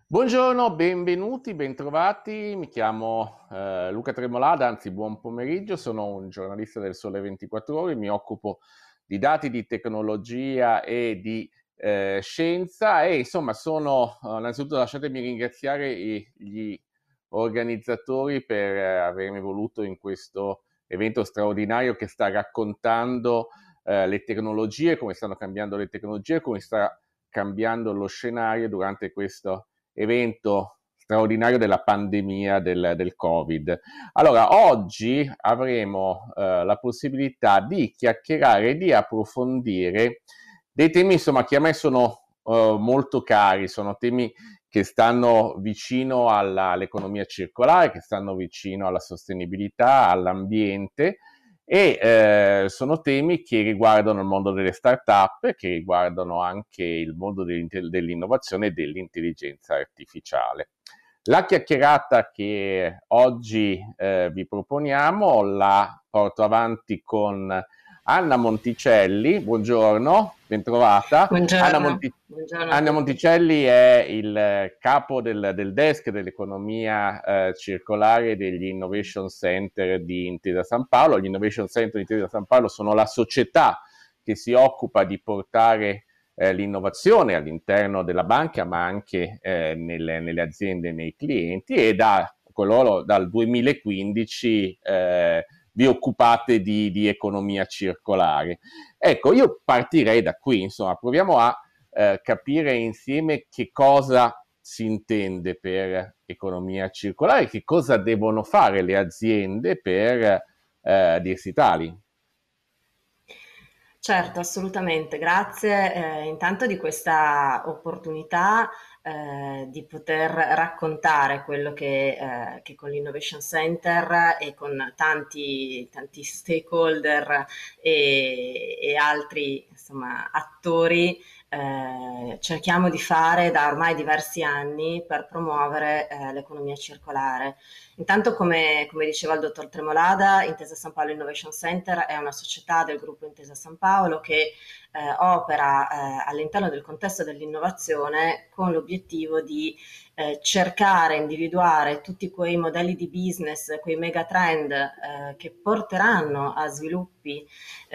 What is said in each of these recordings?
Buongiorno, benvenuti, bentrovati. Mi chiamo Luca Tremolada, anzi buon pomeriggio, sono un giornalista del Sole 24 Ore, mi occupo di dati, di tecnologia e di scienza e insomma innanzitutto lasciatemi ringraziare gli organizzatori per avermi voluto in questo evento straordinario che sta raccontando le tecnologie, come stanno cambiando le tecnologie, come sta cambiando lo scenario durante questo evento straordinario della pandemia del Covid. Allora, oggi avremo la possibilità di chiacchierare e di approfondire dei temi, insomma, che a me sono molto cari, sono temi che stanno vicino all'economia circolare, che stanno vicino alla sostenibilità, all'ambiente e sono temi che riguardano il mondo delle start-up, che riguardano anche il mondo dell'innovazione e dell'intelligenza artificiale. La chiacchierata che oggi vi proponiamo la porto avanti con Anna Monticelli. Buongiorno, bentrovata. Buongiorno, buongiorno a Anna tutti. Monticelli è il capo del desk dell'economia circolare degli Innovation Center di Intesa San Paolo. Gli Innovation Center di Intesa San Paolo sono la società che si occupa di portare l'innovazione all'interno della banca, ma anche nelle aziende e nei clienti, e dal 2015 vi occupate di economia circolare. Ecco, io partirei da qui, insomma, proviamo a capire insieme che cosa si intende per economia circolare, che cosa devono fare le aziende per dirsi tali. Certo, assolutamente. Grazie intanto di questa opportunità di poter raccontare quello che con l'Innovation Center e con tanti stakeholder e altri insomma, attori cerchiamo di fare da ormai diversi anni per promuovere l'economia circolare. Intanto, come diceva il dottor Tremolada, Intesa San Paolo Innovation Center è una società del gruppo Intesa San Paolo che opera all'interno del contesto dell'innovazione con l'obiettivo di cercare, individuare tutti quei modelli di business, quei megatrend che porteranno a sviluppi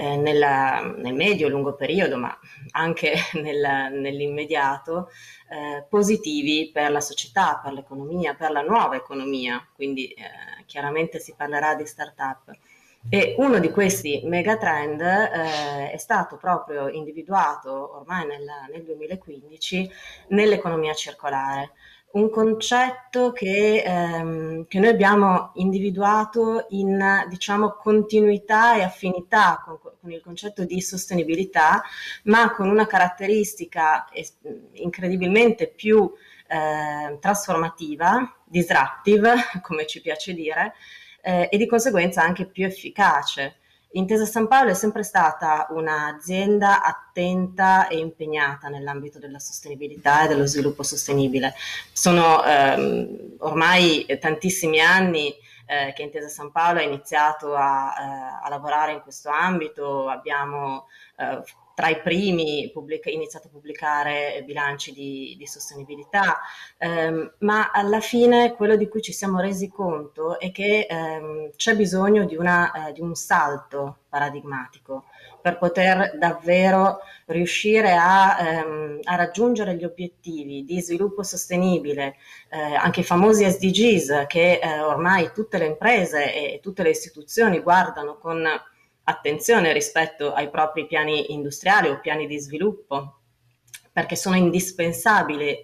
nel medio e lungo periodo, ma anche nell'immediato, positivi per la società, per l'economia, per la nuova economia, quindi chiaramente si parlerà di start-up. E uno di questi megatrend è stato proprio individuato ormai nel 2015 nell'economia circolare, un concetto che noi abbiamo individuato in, diciamo, continuità e affinità con il concetto di sostenibilità, ma con una caratteristica incredibilmente più trasformativa, disruptive, come ci piace dire, e di conseguenza anche più efficace. Intesa San Paolo è sempre stata un'azienda attenta e impegnata nell'ambito della sostenibilità e dello sviluppo sostenibile. Sono ormai tantissimi anni che Intesa San Paolo ha iniziato a lavorare in questo ambito, abbiamo tra i primi iniziato a pubblicare bilanci di sostenibilità, ma alla fine quello di cui ci siamo resi conto è che c'è bisogno di un salto paradigmatico per poter davvero riuscire a raggiungere gli obiettivi di sviluppo sostenibile, anche i famosi SDGs che ormai tutte le imprese e tutte le istituzioni guardano con attenzione rispetto ai propri piani industriali o piani di sviluppo, perché sono indispensabili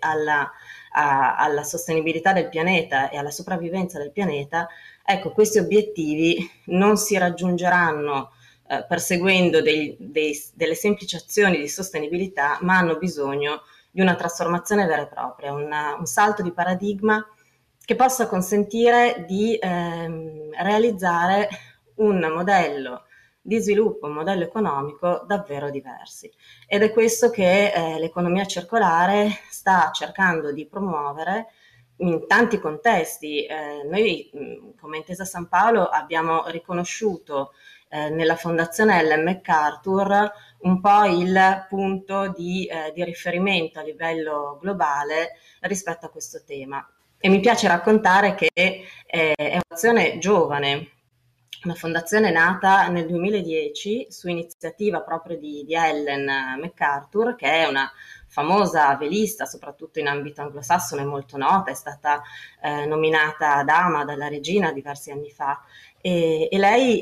alla sostenibilità del pianeta e alla sopravvivenza del pianeta. Ecco, questi obiettivi non si raggiungeranno perseguendo delle semplici azioni di sostenibilità, ma hanno bisogno di una trasformazione vera e propria, un salto di paradigma che possa consentire di realizzare un modello di sviluppo, un modello economico davvero diversi. Ed è questo che l'economia circolare sta cercando di promuovere in tanti contesti. Noi come Intesa San Paolo abbiamo riconosciuto nella fondazione Ellen MacArthur un po' il punto di riferimento a livello globale rispetto a questo tema. E mi piace raccontare che è un'azione giovane, una fondazione nata nel 2010 su iniziativa proprio di Ellen MacArthur, che è una famosa velista, soprattutto in ambito anglosassone, molto nota, è stata nominata dama dalla regina diversi anni fa. E lei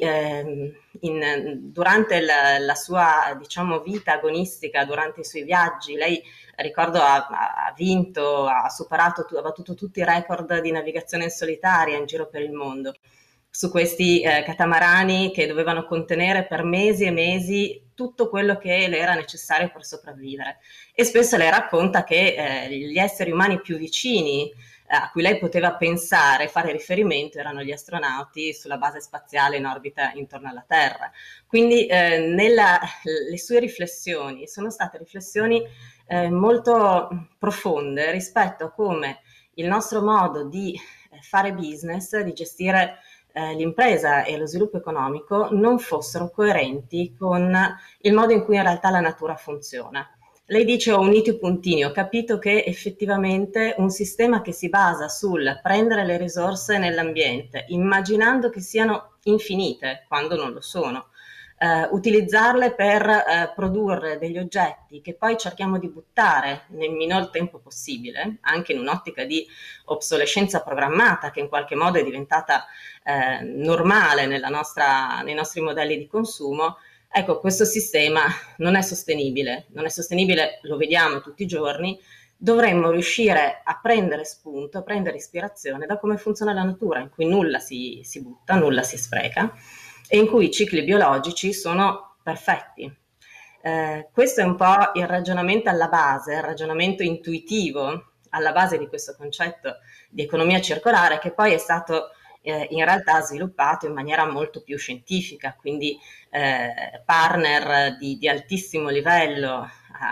durante la sua, diciamo, vita agonistica, durante i suoi viaggi, lei ricordo ha vinto, ha superato, ha battuto tutti i record di navigazione in solitaria in giro per il mondo su questi catamarani che dovevano contenere per mesi e mesi tutto quello che le era necessario per sopravvivere. E spesso lei racconta che gli esseri umani più vicini a cui lei poteva pensare, fare riferimento, erano gli astronauti sulla base spaziale in orbita intorno alla Terra. Quindi le sue riflessioni sono state riflessioni molto profonde rispetto a come il nostro modo di fare business, di gestire l'impresa e lo sviluppo economico non fossero coerenti con il modo in cui in realtà la natura funziona. Lei dice ho unito i puntini, ho capito che effettivamente un sistema che si basa sul prendere le risorse nell'ambiente, immaginando che siano infinite quando non lo sono, utilizzarle per produrre degli oggetti che poi cerchiamo di buttare nel minor tempo possibile, anche in un'ottica di obsolescenza programmata che in qualche modo è diventata normale nei nostri modelli di consumo. Ecco, questo sistema non è sostenibile, lo vediamo tutti i giorni, dovremmo riuscire a prendere spunto, a prendere ispirazione da come funziona la natura, in cui nulla si butta, nulla si spreca e in cui i cicli biologici sono perfetti. Questo è un po' il ragionamento alla base, il ragionamento intuitivo alla base di questo concetto di economia circolare che poi è stato in realtà sviluppato in maniera molto più scientifica, quindi partner di altissimo livello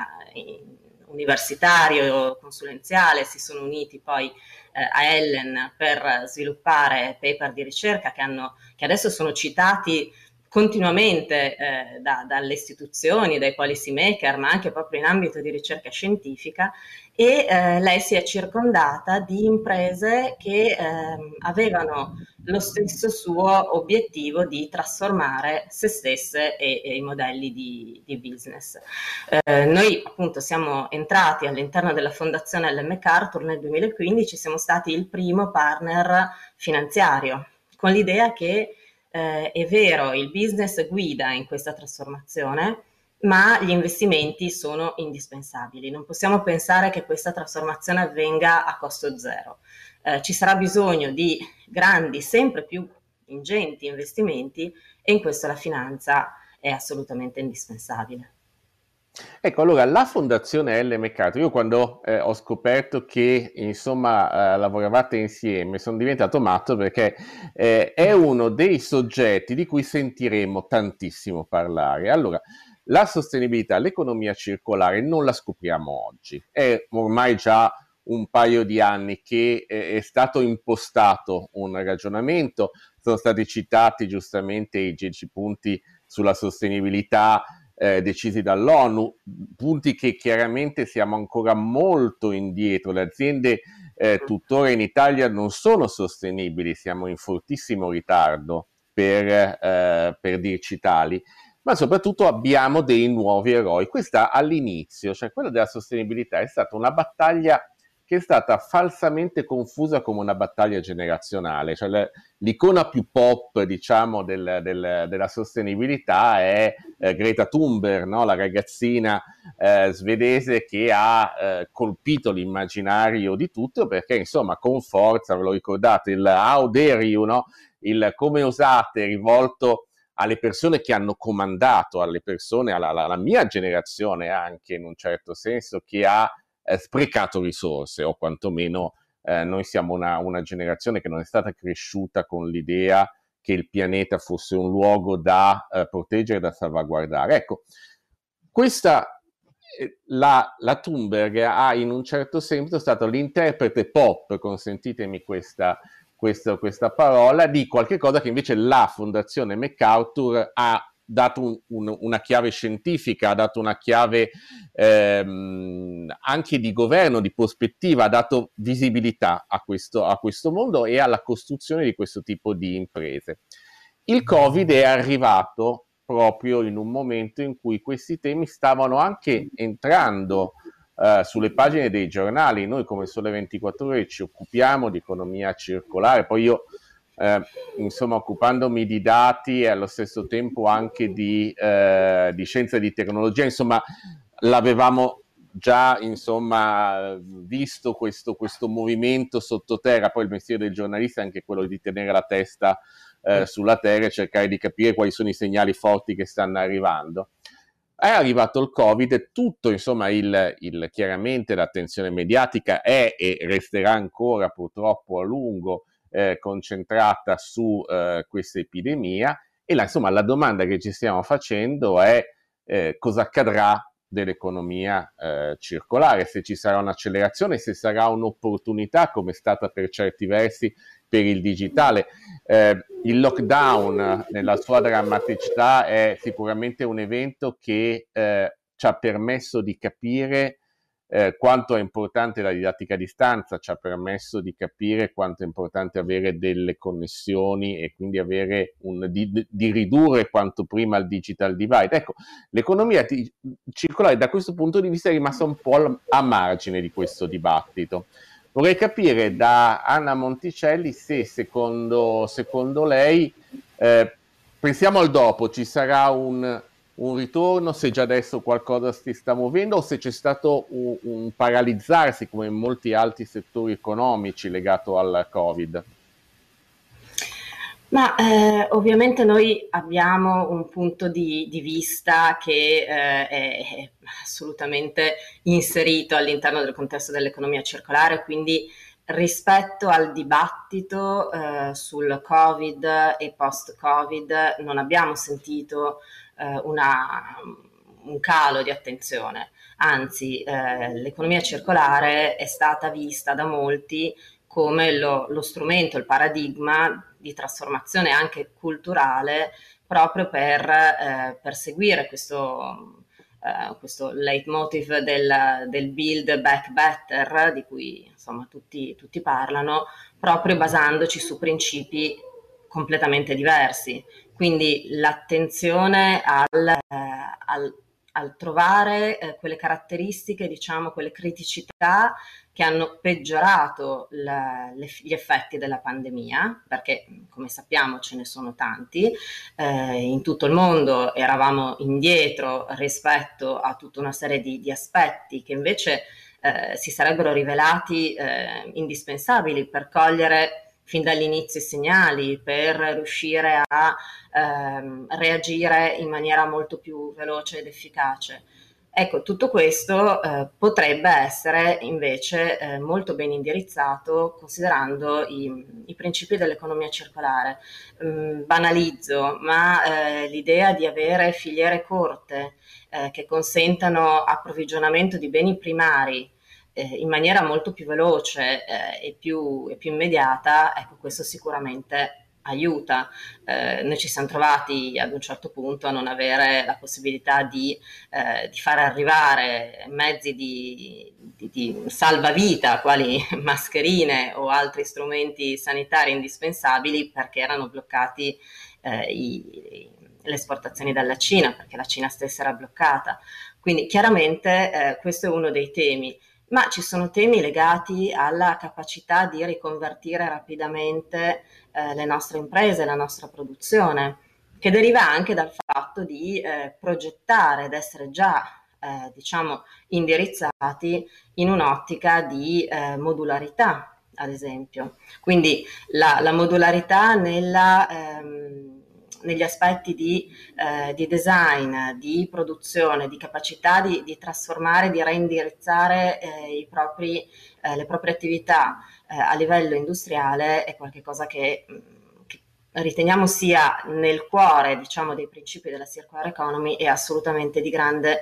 universitario, consulenziale, si sono uniti poi a Ellen per sviluppare paper di ricerca che adesso sono citati continuamente dalle istituzioni, dai policy maker, ma anche proprio in ambito di ricerca scientifica e lei si è circondata di imprese che avevano lo stesso suo obiettivo di trasformare se stesse e i modelli di business. Noi appunto siamo entrati all'interno della fondazione Ellen MacArthur nel 2015, siamo stati il primo partner finanziario, con l'idea che è vero, il business guida in questa trasformazione, ma gli investimenti sono indispensabili. Non possiamo pensare che questa trasformazione avvenga a costo zero. Ci sarà bisogno di grandi, sempre più ingenti investimenti e in questo la finanza è assolutamente indispensabile. Ecco, allora la Fondazione Ellen MacArthur, io quando ho scoperto che insomma lavoravate insieme sono diventato matto perché è uno dei soggetti di cui sentiremo tantissimo parlare. Allora, la sostenibilità, l'economia circolare non la scopriamo oggi, è ormai già un paio di anni che è stato impostato un ragionamento, sono stati citati giustamente i 10 punti sulla sostenibilità decisi dall'ONU, punti che chiaramente siamo ancora molto indietro, le aziende tuttora in Italia non sono sostenibili, siamo in fortissimo ritardo per dirci tali, ma soprattutto abbiamo dei nuovi eroi. Questa all'inizio, cioè quella della sostenibilità, è stata una battaglia che è stata falsamente confusa come una battaglia generazionale, cioè l'icona più pop, diciamo, della sostenibilità è Greta Thunberg, no? La ragazzina svedese che ha colpito l'immaginario di tutto perché, insomma, con forza, ve lo ricordate, il How dare you, no? Il come osate rivolto alle persone che hanno comandato, alle persone, alla mia generazione anche in un certo senso, che ha sprecato risorse, o quantomeno noi siamo una generazione che non è stata cresciuta con l'idea che il pianeta fosse un luogo da proteggere e da salvaguardare. Ecco, questa la Thunberg ha in un certo senso stato l'interprete pop, consentitemi questa parola, di qualche cosa che invece la Fondazione MacArthur ha dato una chiave scientifica, ha dato una chiave anche di governo, di prospettiva, ha dato visibilità a questo mondo e alla costruzione di questo tipo di imprese. Il Covid è arrivato proprio in un momento in cui questi temi stavano anche entrando sulle pagine dei giornali. Noi come Sole 24 Ore ci occupiamo di economia circolare, poi io insomma occupandomi di dati e allo stesso tempo anche di scienza e di tecnologia, insomma l'avevamo già insomma visto questo movimento sottoterra. Poi il mestiere del giornalista è anche quello di tenere la testa sulla terra e cercare di capire quali sono i segnali forti che stanno arrivando. È arrivato il Covid e tutto, insomma, chiaramente l'attenzione mediatica è e resterà ancora purtroppo a lungo concentrata su questa epidemia e insomma, la domanda che ci stiamo facendo è cosa accadrà dell'economia circolare, se ci sarà un'accelerazione, se sarà un'opportunità come è stata per certi versi per il digitale. Il lockdown nella sua drammaticità è sicuramente un evento che ci ha permesso di capire quanto è importante la didattica a distanza, ci ha permesso di capire quanto è importante avere delle connessioni e quindi avere di ridurre quanto prima il digital divide. Ecco, l'economia circolare da questo punto di vista è rimasta un po' a margine di questo dibattito. Vorrei capire da Anna Monticelli se secondo lei, pensiamo al dopo, ci sarà un ritorno, se già adesso qualcosa si sta muovendo o se c'è stato un paralizzarsi come in molti altri settori economici legato al Covid? Ma ovviamente noi abbiamo un punto di vista che è assolutamente inserito all'interno del contesto dell'economia circolare, quindi rispetto al dibattito sul Covid e post-Covid non abbiamo sentito un calo di attenzione, anzi l'economia circolare è stata vista da molti come lo strumento, il paradigma di trasformazione anche culturale proprio per perseguire questo leitmotiv del Build Back Better, di cui insomma tutti parlano, proprio basandoci su principi completamente diversi. Quindi l'attenzione al trovare quelle caratteristiche, diciamo, quelle criticità che hanno peggiorato gli effetti della pandemia, perché come sappiamo ce ne sono tanti, in tutto il mondo eravamo indietro rispetto a tutta una serie di aspetti che invece si sarebbero rivelati indispensabili per cogliere fin dall'inizio i segnali, per riuscire a reagire in maniera molto più veloce ed efficace. Ecco, tutto questo potrebbe essere invece molto ben indirizzato considerando i principi dell'economia circolare. Banalizzo, ma l'idea di avere filiere corte che consentano approvvigionamento di beni primari in maniera molto più veloce e più immediata, ecco, questo sicuramente aiuta. Noi ci siamo trovati ad un certo punto a non avere la possibilità di far arrivare mezzi di salvavita, quali mascherine o altri strumenti sanitari indispensabili, perché erano bloccati le esportazioni dalla Cina, perché la Cina stessa era bloccata. Quindi chiaramente questo è uno dei temi. Ma ci sono temi legati alla capacità di riconvertire rapidamente le nostre imprese, la nostra produzione, che deriva anche dal fatto di progettare ed essere già diciamo indirizzati in un'ottica di modularità, ad esempio. Quindi la modularità negli aspetti di design, di produzione, di capacità di trasformare, di reindirizzare le proprie attività a livello industriale è qualcosa che riteniamo sia nel cuore, diciamo, dei principi della circular economy e assolutamente di grande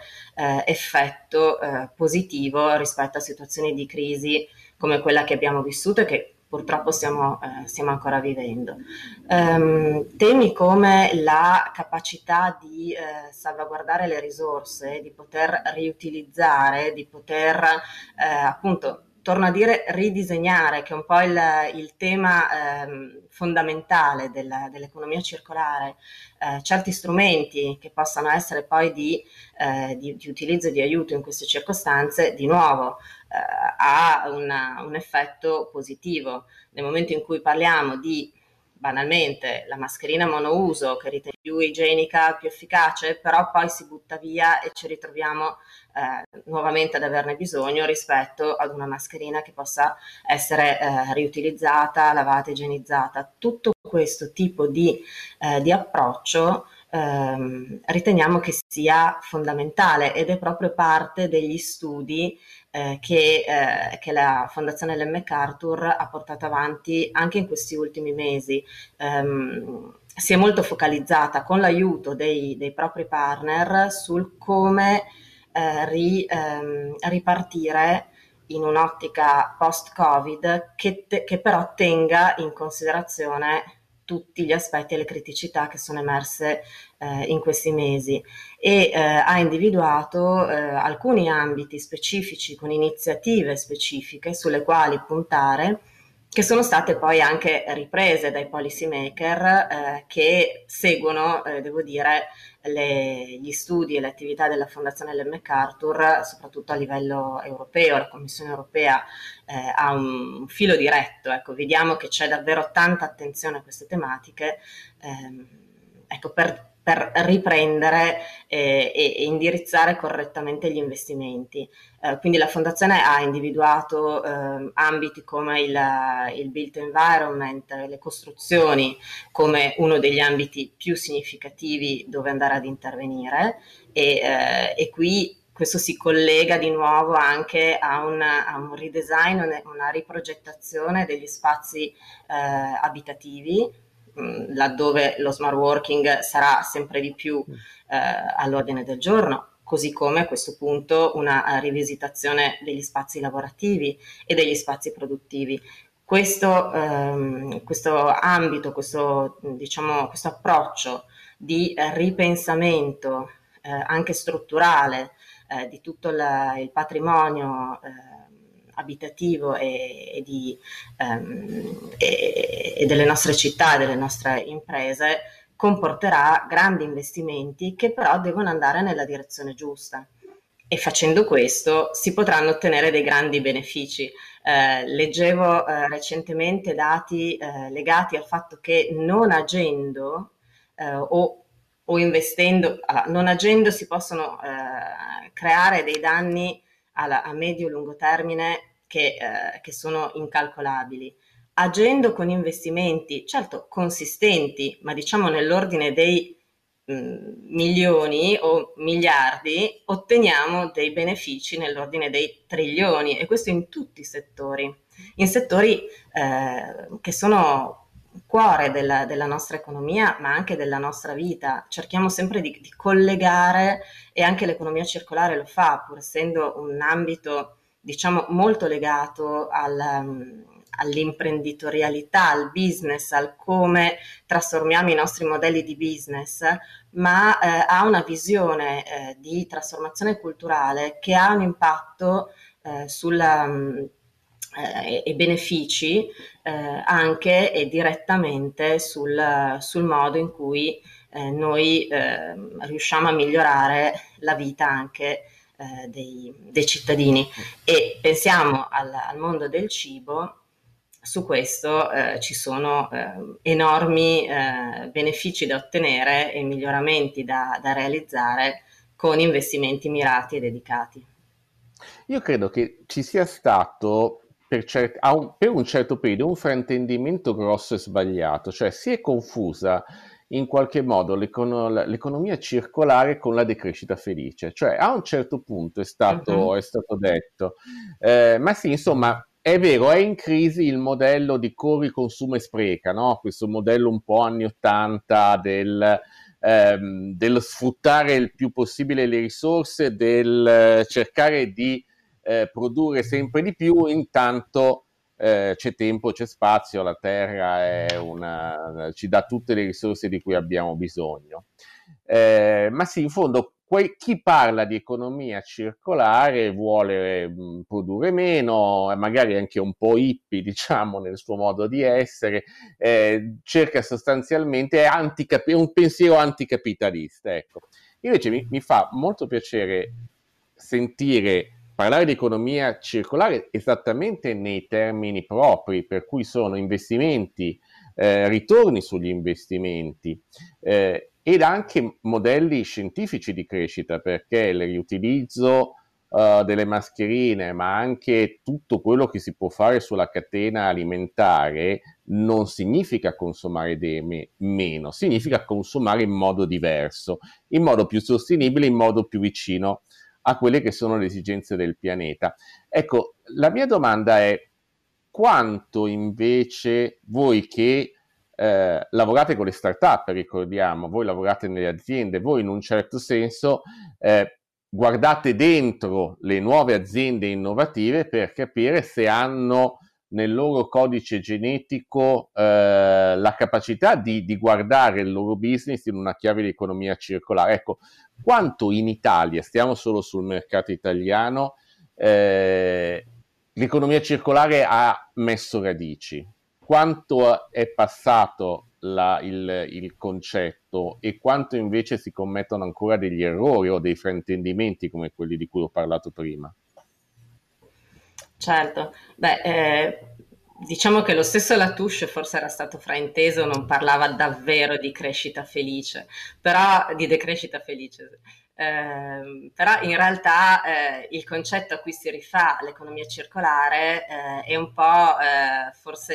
effetto positivo rispetto a situazioni di crisi come quella che abbiamo vissuto e che purtroppo stiamo ancora vivendo. Temi come la capacità di salvaguardare le risorse, di poter riutilizzare, di poter appunto, torno a dire, ridisegnare, che è un po' il tema fondamentale dell'economia circolare, certi strumenti che possano essere poi di utilizzo e di aiuto in queste circostanze, di nuovo ha un effetto positivo. Nel momento in cui parliamo di, banalmente, la mascherina monouso, che ritiene più igienica, più efficace, però poi si butta via e ci ritroviamo nuovamente ad averne bisogno rispetto ad una mascherina che possa essere riutilizzata, lavata, igienizzata. Tutto questo tipo di approccio riteniamo che sia fondamentale, ed è proprio parte degli studi che la Fondazione Ellen MacArthur ha portato avanti anche in questi ultimi mesi. Si è molto focalizzata, con l'aiuto dei propri partner, sul come ripartire in un'ottica post-Covid che però tenga in considerazione tutti gli aspetti e le criticità che sono emerse in questi mesi, e ha individuato alcuni ambiti specifici con iniziative specifiche sulle quali puntare, che sono state poi anche riprese dai policy maker che seguono, devo dire, gli studi e le attività della Fondazione Ellen MacArthur, soprattutto a livello europeo. La Commissione europea ha un filo diretto, ecco, vediamo che c'è davvero tanta attenzione a queste tematiche, ecco, per riprendere e indirizzare correttamente gli investimenti. Quindi la Fondazione ha individuato ambiti come il built environment, le costruzioni, come uno degli ambiti più significativi dove andare ad intervenire, e qui questo si collega di nuovo anche a un redesign, una riprogettazione degli spazi abitativi, laddove lo smart working sarà sempre di più all'ordine del giorno, così come a questo punto una rivisitazione degli spazi lavorativi e degli spazi produttivi. Questo ambito, diciamo, questo approccio di ripensamento anche strutturale di tutto il patrimonio abitativo e delle nostre città, delle nostre imprese, comporterà grandi investimenti che però devono andare nella direzione giusta, e facendo questo si potranno ottenere dei grandi benefici. Leggevo recentemente dati legati al fatto che non agendo o investendo, non agendo si possono creare dei danni a medio e lungo termine che sono incalcolabili. Agendo con investimenti, certo consistenti, ma diciamo nell'ordine dei milioni o miliardi, otteniamo dei benefici nell'ordine dei trilioni, e questo in tutti in settori che sono cuore della nostra economia, ma anche della nostra vita. Cerchiamo sempre di collegare, e anche l'economia circolare lo fa, pur essendo un ambito, diciamo, molto legato all'imprenditorialità, al business, al come trasformiamo i nostri modelli di business, ma ha una visione di trasformazione culturale che ha un impatto e benefici anche e direttamente sul modo in cui noi riusciamo a migliorare la vita anche dei cittadini. E pensiamo al mondo del cibo. Su questo ci sono enormi benefici da ottenere e miglioramenti da realizzare con investimenti mirati e dedicati. Io credo che ci sia stato per un certo periodo un fraintendimento grosso e sbagliato, cioè si è confusa in qualche modo l'economia circolare con la decrescita felice, cioè a un certo punto Mhm. è stato detto, ma sì, insomma, è vero, è in crisi il modello di corri, consuma e spreca, no? Questo modello un po' anni 80 dello sfruttare il più possibile le risorse, del cercare di produrre sempre di più, intanto c'è tempo, c'è spazio, la Terra ci dà tutte le risorse di cui abbiamo bisogno. Ma sì, in fondo chi parla di economia circolare vuole produrre meno, magari anche un po' hippie, diciamo, nel suo modo di essere, cerca sostanzialmente un pensiero anticapitalista. Ecco. Invece mi fa molto piacere sentire parlare di economia circolare esattamente nei termini propri, per cui sono investimenti, ritorni sugli investimenti, ed anche modelli scientifici di crescita, perché il riutilizzo delle mascherine, ma anche tutto quello che si può fare sulla catena alimentare, non significa consumare meno, significa consumare in modo diverso, in modo più sostenibile, in modo più vicino a quelle che sono le esigenze del pianeta. Ecco, la mia domanda è: quanto invece voi che lavorate con le start-up, ricordiamo, voi lavorate nelle aziende, voi in un certo senso guardate dentro le nuove aziende innovative per capire se hanno nel loro codice genetico la capacità di guardare il loro business in una chiave di economia circolare. Ecco, quanto in Italia, stiamo solo sul mercato italiano, l'economia circolare ha messo radici? Quanto è passato il concetto e quanto invece si commettono ancora degli errori o dei fraintendimenti come quelli di cui ho parlato prima? Certo, beh, diciamo che lo stesso Latouche forse era stato frainteso, non parlava davvero di crescita felice, però di decrescita felice. Però in realtà il concetto a cui si rifà l'economia circolare è un po' forse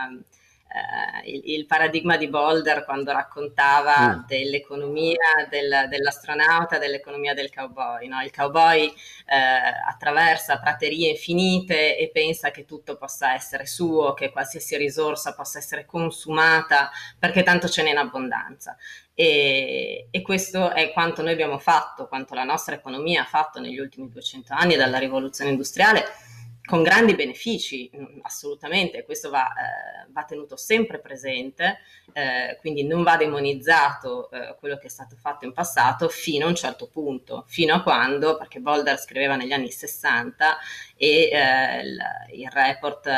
il paradigma di Boulder quando raccontava dell'economia dell'astronauta, dell'economia del cowboy, no? Il cowboy attraversa praterie infinite e pensa che tutto possa essere suo, che qualsiasi risorsa possa essere consumata perché tanto ce n'è in abbondanza. E questo è quanto noi abbiamo fatto, quanto la nostra economia ha fatto negli ultimi 200 anni dalla rivoluzione industriale, con grandi benefici, assolutamente, questo va tenuto sempre presente, quindi non va demonizzato quello che è stato fatto in passato fino a un certo punto, fino a quando, perché Boulder scriveva negli anni 60 e il report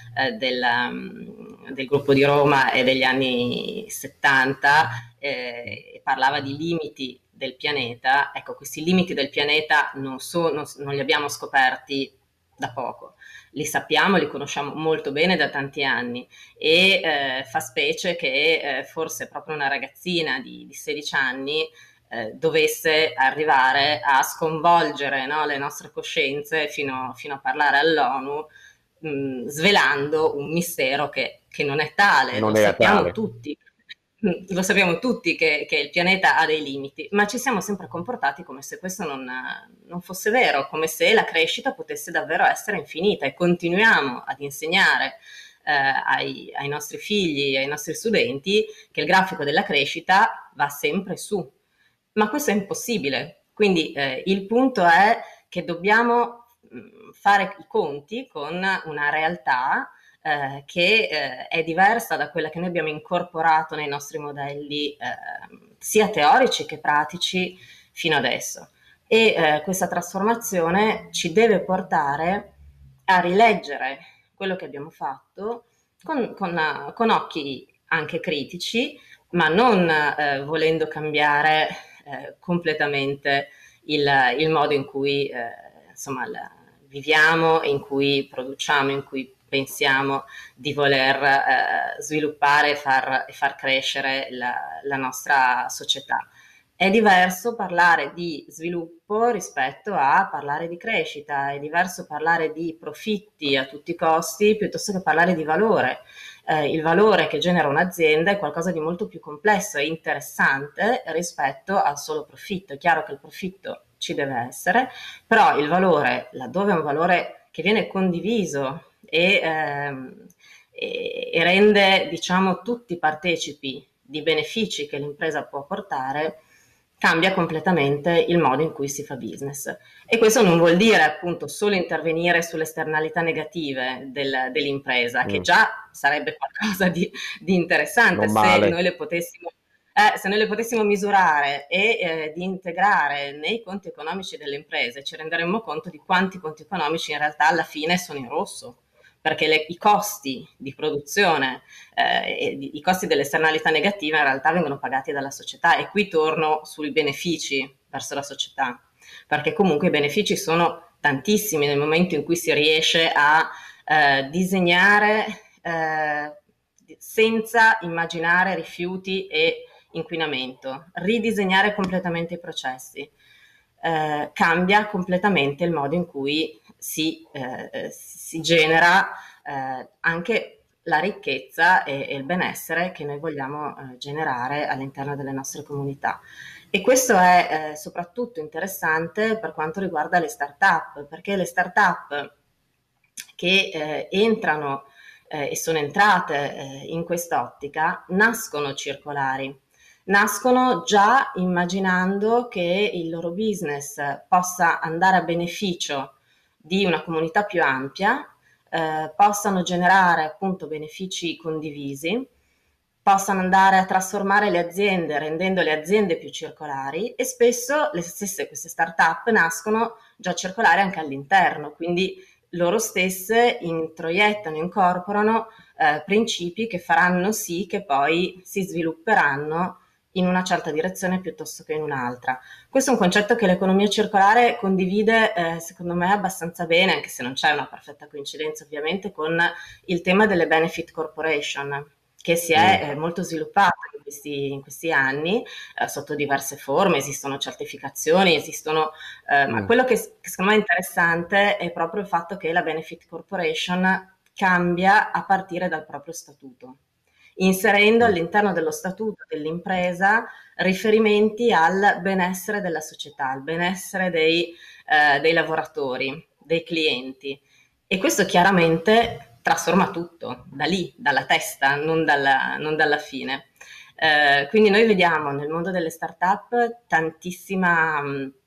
del gruppo di Roma è degli anni 70 parlava di limiti del pianeta. Ecco, questi limiti del pianeta non li abbiamo scoperti da poco, li sappiamo, li conosciamo molto bene da tanti anni e fa specie che forse proprio una ragazzina di 16 anni dovesse arrivare a sconvolgere, no, le nostre coscienze fino a parlare all'ONU, svelando un mistero che non è tale, Non era tale. lo sappiamo tutti che il pianeta ha dei limiti, ma ci siamo sempre comportati come se questo non fosse vero, come se la crescita potesse davvero essere infinita, e continuiamo ad insegnare ai nostri figli, ai nostri studenti, che il grafico della crescita va sempre su. Ma questo è impossibile. Quindi il punto è che dobbiamo fare i conti con una realtà che è diversa da quella che noi abbiamo incorporato nei nostri modelli sia teorici che pratici fino adesso. E questa trasformazione ci deve portare a rileggere quello che abbiamo fatto con occhi anche critici, ma non volendo cambiare completamente il modo in cui insomma, viviamo, in cui produciamo, in cui pensiamo di voler sviluppare e far crescere la nostra società. È diverso parlare di sviluppo rispetto a parlare di crescita, è diverso parlare di profitti a tutti i costi piuttosto che parlare di valore. Il valore che genera un'azienda è qualcosa di molto più complesso e interessante rispetto al solo profitto. È chiaro che il profitto ci deve essere, però il valore, laddove è un valore che viene condiviso e rende, diciamo, tutti partecipi di benefici che l'impresa può portare, cambia completamente il modo in cui si fa business. E questo non vuol dire appunto solo intervenire sulle esternalità negative dell'impresa, che Mm, già sarebbe qualcosa di interessante non male. se noi le potessimo misurare e di integrare nei conti economici delle imprese, ci renderemmo conto di quanti conti economici in realtà alla fine sono in rosso, perché i costi di produzione i costi delle esternalità negative in realtà vengono pagati dalla società, e qui torno sui benefici verso la società, perché comunque i benefici sono tantissimi nel momento in cui si riesce a disegnare senza immaginare rifiuti e inquinamento, ridisegnare completamente i processi. Cambia completamente il modo in cui si genera anche la ricchezza e il benessere che noi vogliamo generare all'interno delle nostre comunità. E questo è soprattutto interessante per quanto riguarda le start-up, perché le start-up che entrano e sono entrate in quest'ottica nascono circolari, nascono già immaginando che il loro business possa andare a beneficio di una comunità più ampia, possano generare appunto benefici condivisi, possano andare a trasformare le aziende rendendo le aziende più circolari, e spesso le stesse queste start-up nascono già circolari anche all'interno, quindi loro stesse introiettano, incorporano principi che faranno sì che poi si svilupperanno in una certa direzione piuttosto che in un'altra. Questo è un concetto che l'economia circolare condivide, secondo me, abbastanza bene, anche se non c'è una perfetta coincidenza ovviamente, con il tema delle benefit corporation, che si Mm, è molto sviluppato in questi anni sotto diverse forme, esistono certificazioni, esistono, ma mm, quello che secondo me è interessante è proprio il fatto che la benefit corporation cambia a partire dal proprio statuto, inserendo mm. all'interno dello statuto dell'impresa riferimenti al benessere della società, al benessere dei lavoratori, dei clienti. E questo chiaramente trasforma tutto, da lì, dalla testa, non dalla fine. Quindi noi vediamo nel mondo delle start-up tantissima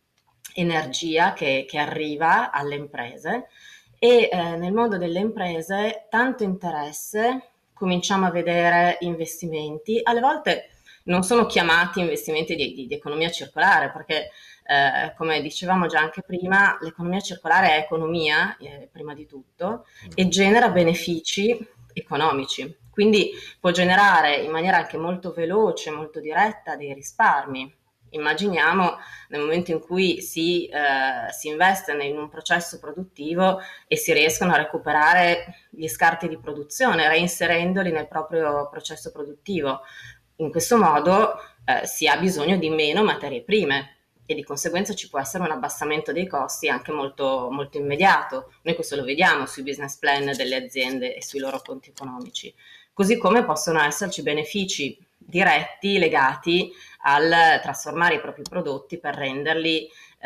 energia che arriva alle imprese, e nel mondo delle imprese tanto interesse, cominciamo a vedere investimenti, alle volte non sono chiamati investimenti di economia circolare, perché come dicevamo già anche prima, l'economia circolare è economia, prima di tutto, e genera benefici economici. Quindi può generare in maniera anche molto veloce, molto diretta dei risparmi. Immaginiamo nel momento in cui si investe in un processo produttivo e si riescono a recuperare gli scarti di produzione, reinserendoli nel proprio processo produttivo. In questo modo si ha bisogno di meno materie prime e di conseguenza ci può essere un abbassamento dei costi anche molto, molto immediato. Noi questo lo vediamo sui business plan delle aziende e sui loro conti economici. Così come possono esserci benefici diretti legati al trasformare i propri prodotti per renderli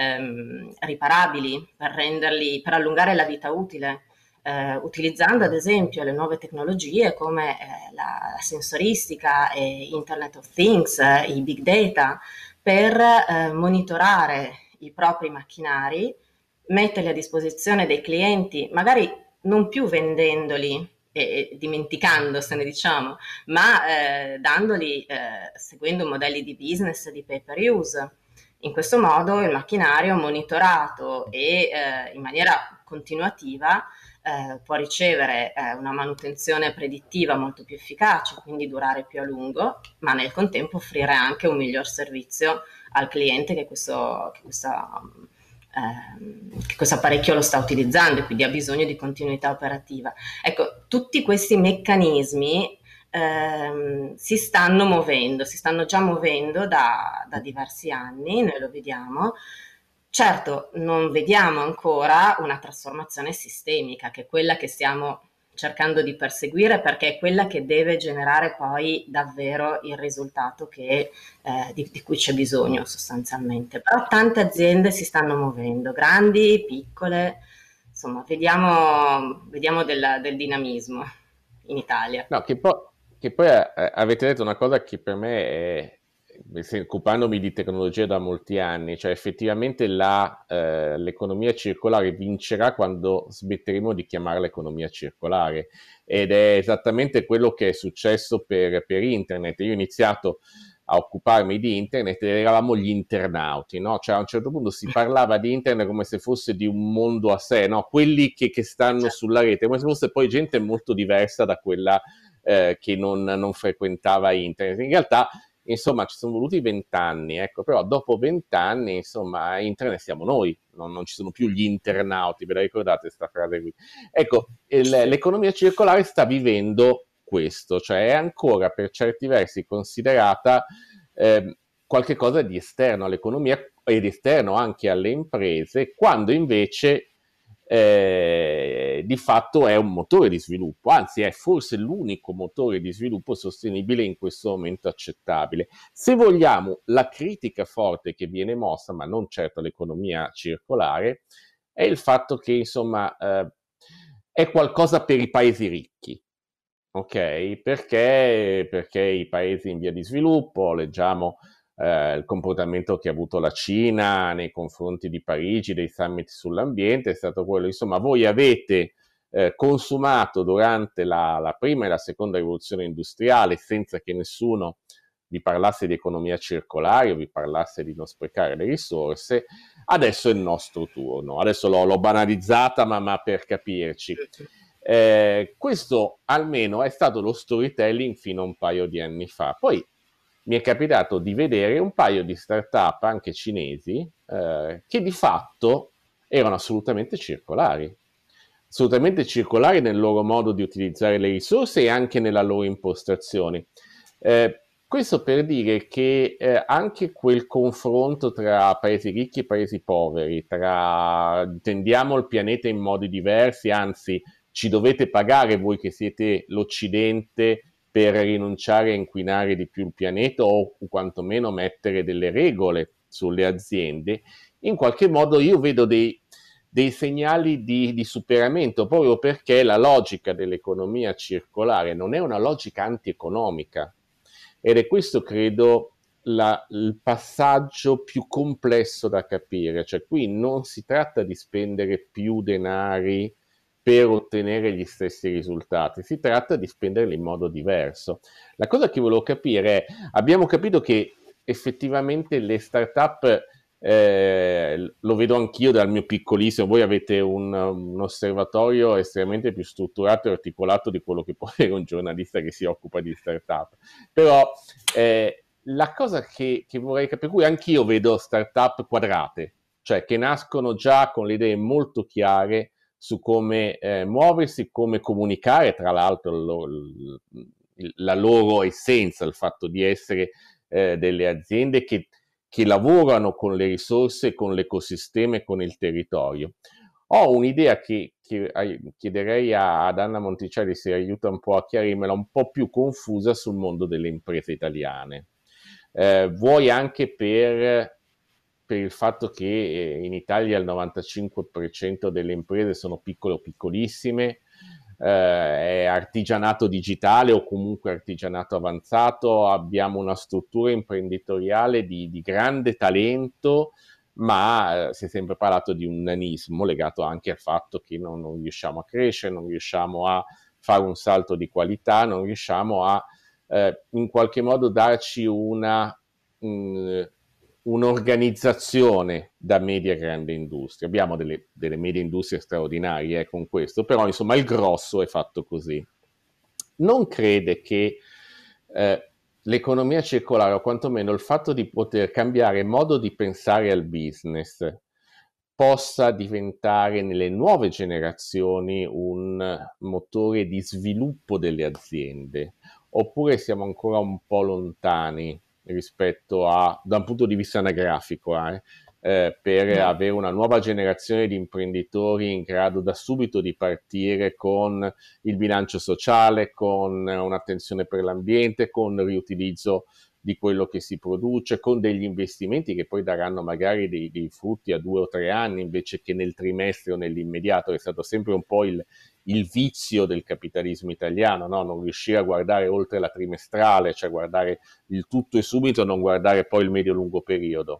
riparabili, per allungare la vita utile, utilizzando ad esempio le nuove tecnologie come la sensoristica e Internet of Things, i big data, per monitorare i propri macchinari, metterli a disposizione dei clienti, magari non più vendendoli e dimenticandosene, diciamo, ma dandoli seguendo modelli di business di pay per use. In questo modo il macchinario monitorato e in maniera continuativa può ricevere una manutenzione predittiva molto più efficace, quindi durare più a lungo, ma nel contempo offrire anche un miglior servizio al cliente che questo apparecchio lo sta utilizzando e quindi ha bisogno di continuità operativa. Ecco, tutti questi meccanismi si stanno già muovendo da diversi anni, noi lo vediamo. Certo, non vediamo ancora una trasformazione sistemica, che è quella che stiamo cercando di perseguire, perché è quella che deve generare poi davvero il risultato di cui c'è bisogno sostanzialmente. Però tante aziende si stanno muovendo, grandi, piccole, insomma, vediamo del dinamismo in Italia. No, che poi avete detto una cosa che per me occupandomi di tecnologia da molti anni, cioè effettivamente l'economia circolare vincerà quando smetteremo di chiamarla economia circolare, ed è esattamente quello che è successo per internet. Io ho iniziato a occuparmi di internet ed eravamo gli internauti, no? Cioè a un certo punto si parlava di internet come se fosse di un mondo a sé, no? Quelli che stanno sulla rete, come se fosse poi gente molto diversa da quella che non frequentava internet. In realtà, insomma, ci sono voluti 20 anni, ecco, però dopo 20 anni, insomma, internet siamo noi, non ci sono più gli internauti, ve la ricordate questa frase qui? Ecco, Sì. l'economia circolare sta vivendo questo, cioè è ancora per certi versi considerata qualche cosa di esterno all'economia ed esterno anche alle imprese, quando invece di fatto è un motore di sviluppo, anzi è forse l'unico motore di sviluppo sostenibile in questo momento accettabile. Se vogliamo, la critica forte che viene mossa, ma non certo all'economia circolare, è il fatto che insomma è qualcosa per i paesi ricchi. Ok, perché i paesi in via di sviluppo, leggiamo il comportamento che ha avuto la Cina nei confronti di Parigi, dei summit sull'ambiente, è stato quello, insomma, voi avete consumato durante la prima e la seconda rivoluzione industriale senza che nessuno vi parlasse di economia circolare o vi parlasse di non sprecare le risorse, adesso è il nostro turno. Adesso l'ho banalizzata, ma per capirci. Questo almeno è stato lo storytelling fino a un paio di anni fa. Poi mi è capitato di vedere un paio di start-up, anche cinesi, che di fatto erano assolutamente circolari nel loro modo di utilizzare le risorse e anche nella loro impostazione. Questo per dire che anche quel confronto tra paesi ricchi e paesi poveri, tra tendiamo il pianeta in modi diversi, anzi ci dovete pagare voi che siete l'Occidente per rinunciare a inquinare di più il pianeta o quantomeno mettere delle regole sulle aziende, in qualche modo io vedo dei segnali di superamento, proprio perché la logica dell'economia circolare non è una logica antieconomica, ed è questo, credo, il passaggio più complesso da capire. Cioè qui non si tratta di spendere più denari per ottenere gli stessi risultati, si tratta di spenderli in modo diverso. La cosa che volevo capire è, abbiamo capito che effettivamente le start-up, lo vedo anch'io dal mio piccolissimo, voi avete un osservatorio estremamente più strutturato e articolato di quello che può avere un giornalista che si occupa di start-up, però la cosa che vorrei capire, per cui anch'io vedo start-up quadrate, cioè che nascono già con le idee molto chiare su come muoversi, come comunicare, tra l'altro la loro essenza, il fatto di essere delle aziende che lavorano con le risorse, con l'ecosistema e con il territorio. Ho un'idea che chiederei ad Anna Monticelli se aiuta un po' a chiarirmela, un po' più confusa sul mondo delle imprese italiane. Vuoi anche per il fatto che in Italia il 95% delle imprese sono piccole o piccolissime, è artigianato digitale o comunque artigianato avanzato, abbiamo una struttura imprenditoriale di grande talento, ma si è sempre parlato di un nanismo legato anche al fatto che non riusciamo a crescere, non riusciamo a fare un salto di qualità, non riusciamo a in qualche modo darci un'organizzazione da media e grande industria. Abbiamo delle medie industrie straordinarie con questo, però insomma il grosso è fatto così. Non crede che l'economia circolare, o quantomeno il fatto di poter cambiare modo di pensare al business, possa diventare nelle nuove generazioni un motore di sviluppo delle aziende, oppure siamo ancora un po' lontani rispetto da un punto di vista anagrafico, per Mm. avere una nuova generazione di imprenditori in grado da subito di partire con il bilancio sociale, con un'attenzione per l'ambiente, con il riutilizzo di quello che si produce, con degli investimenti che poi daranno magari dei frutti a 2 o 3 anni invece che nel trimestre o nell'immediato. È stato sempre un po' il vizio del capitalismo italiano, no? Non riuscire a guardare oltre la trimestrale, cioè guardare il tutto e subito, non guardare poi il medio-lungo periodo.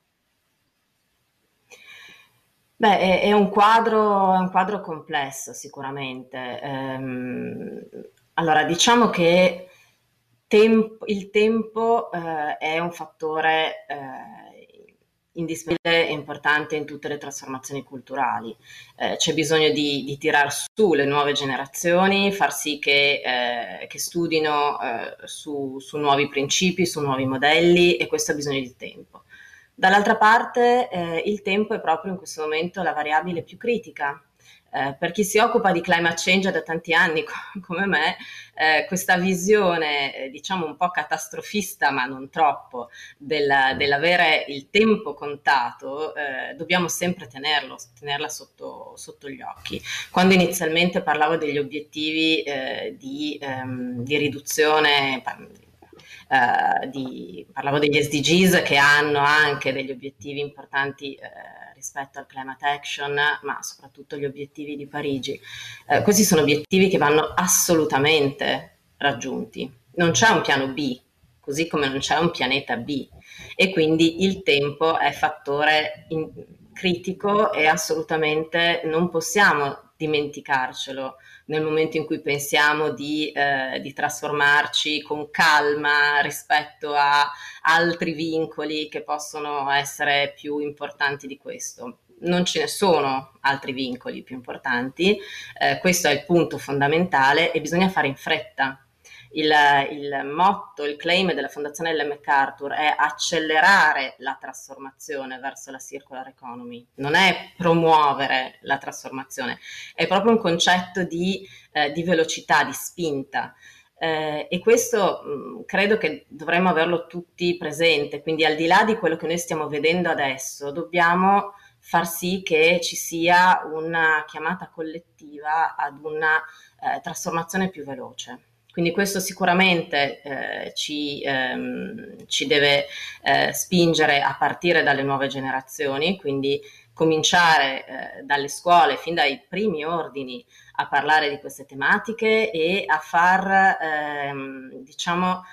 Beh, è un quadro complesso sicuramente. Allora, diciamo che il tempo è un fattore indispensabile e importante in tutte le trasformazioni culturali. C'è bisogno di tirar su le nuove generazioni, far sì che studino su nuovi principi, su nuovi modelli, e questo ha bisogno di tempo. Dall'altra parte, il tempo è proprio in questo momento la variabile più critica. Per chi si occupa di climate change da tanti anni, come me, questa visione, diciamo un po' catastrofista, ma non troppo, dell'avere il tempo contato, dobbiamo sempre tenerla sotto gli occhi. Quando inizialmente parlavo degli obiettivi di riduzione, parlavo degli SDGs, che hanno anche degli obiettivi importanti rispetto al climate action, ma soprattutto gli obiettivi di Parigi. Questi sono obiettivi che vanno assolutamente raggiunti. Non c'è un piano B, così come non c'è un pianeta B, e quindi il tempo è fattore critico, e assolutamente non possiamo dimenticarcelo nel momento in cui pensiamo di trasformarci con calma rispetto a altri vincoli che possono essere più importanti di questo. Non ce ne sono altri vincoli più importanti, questo è il punto fondamentale, e bisogna fare in fretta. Il motto, il claim della Fondazione Ellen MacArthur è accelerare la trasformazione verso la circular economy, non è promuovere la trasformazione, è proprio un concetto di velocità, di spinta. E questo credo che dovremmo averlo tutti presente, quindi al di là di quello che noi stiamo vedendo adesso, dobbiamo far sì che ci sia una chiamata collettiva ad una trasformazione più veloce. Quindi questo sicuramente ci deve spingere a partire dalle nuove generazioni, quindi cominciare dalle scuole, fin dai primi ordini, a parlare di queste tematiche e a far, diciamo,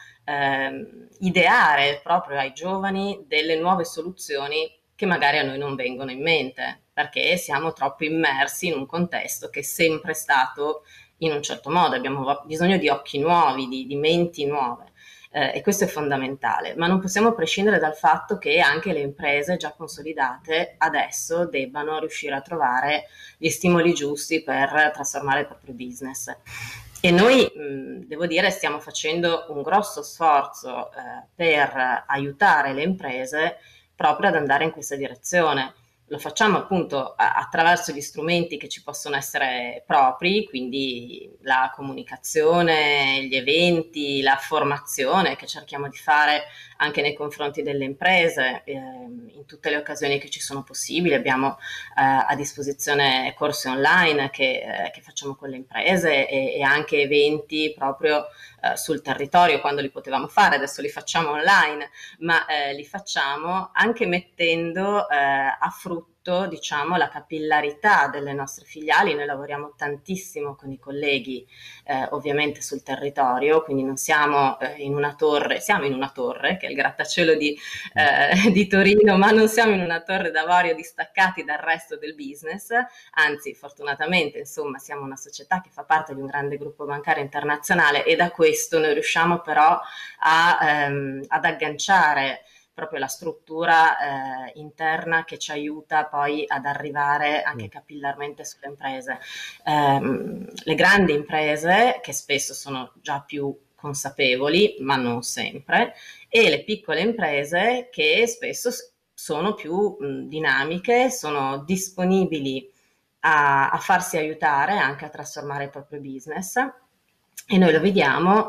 ideare proprio ai giovani delle nuove soluzioni che magari a noi non vengono in mente, perché siamo troppo immersi in un contesto che è sempre stato in un certo modo, abbiamo bisogno di occhi nuovi, di menti nuove. E questo è fondamentale, ma non possiamo prescindere dal fatto che anche le imprese già consolidate adesso debbano riuscire a trovare gli stimoli giusti per trasformare il proprio business. E noi, devo dire, stiamo facendo un grosso sforzo per aiutare le imprese proprio ad andare in questa direzione. Lo facciamo appunto attraverso gli strumenti che ci possono essere propri, quindi la comunicazione, gli eventi, la formazione che cerchiamo di fare anche nei confronti delle imprese, in tutte le occasioni che ci sono possibili. Abbiamo a disposizione corsi online che facciamo con le imprese, e anche eventi proprio sul territorio quando li potevamo fare, adesso li facciamo online, ma li facciamo anche mettendo a frutto, diciamo, la capillarità delle nostre filiali. Noi lavoriamo tantissimo con i colleghi ovviamente sul territorio, quindi non siamo in una torre, siamo in una torre che è il grattacielo di Torino, ma non siamo in una torre d'avorio distaccati dal resto del business, anzi fortunatamente insomma siamo una società che fa parte di un grande gruppo bancario internazionale, e da questo noi riusciamo però ad agganciare proprio la struttura interna che ci aiuta poi ad arrivare anche capillarmente sulle imprese. Le grandi imprese, che spesso sono già più consapevoli, ma non sempre, e le piccole imprese, che spesso sono più dinamiche, sono disponibili a farsi aiutare anche a trasformare il proprio business. E noi lo vediamo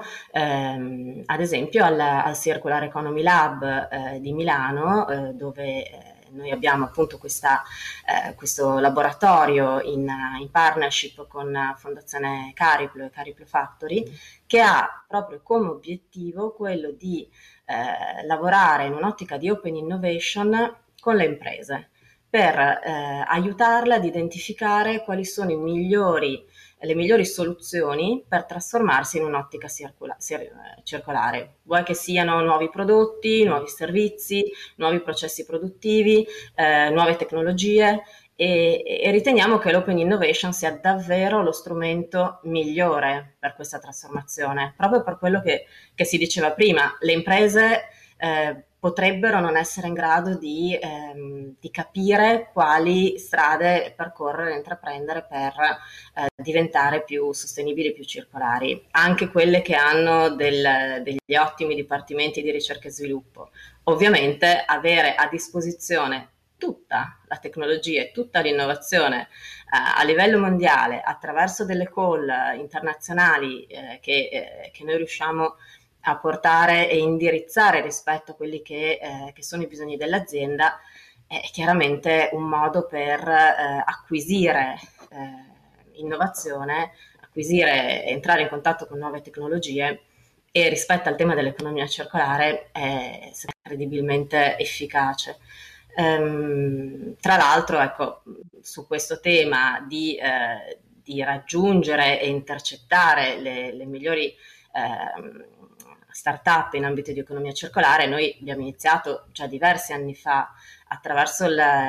ad esempio al Circular Economy Lab di Milano, dove noi abbiamo appunto questo laboratorio in partnership con Fondazione Cariplo e Cariplo Factory, che ha proprio come obiettivo quello di lavorare in un'ottica di open innovation con le imprese, per aiutarle ad identificare quali sono le migliori soluzioni per trasformarsi in un'ottica circolare, vuoi che siano nuovi prodotti, nuovi servizi, nuovi processi produttivi, nuove tecnologie, e riteniamo che l'open innovation sia davvero lo strumento migliore per questa trasformazione, proprio per quello che si diceva prima. Le imprese potrebbero non essere in grado di capire quali strade percorrere e intraprendere per diventare più sostenibili, più circolari, anche quelle che hanno degli ottimi dipartimenti di ricerca e sviluppo. Ovviamente avere a disposizione tutta la tecnologia e tutta l'innovazione a livello mondiale attraverso delle call internazionali che noi riusciamo a portare e indirizzare rispetto a quelli che sono i bisogni dell'azienda, è chiaramente un modo per acquisire innovazione, entrare in contatto con nuove tecnologie, e rispetto al tema dell'economia circolare è credibilmente efficace. Tra l'altro, ecco, su questo tema di raggiungere e intercettare le migliori start-up in ambito di economia circolare, noi abbiamo iniziato già diversi anni fa attraverso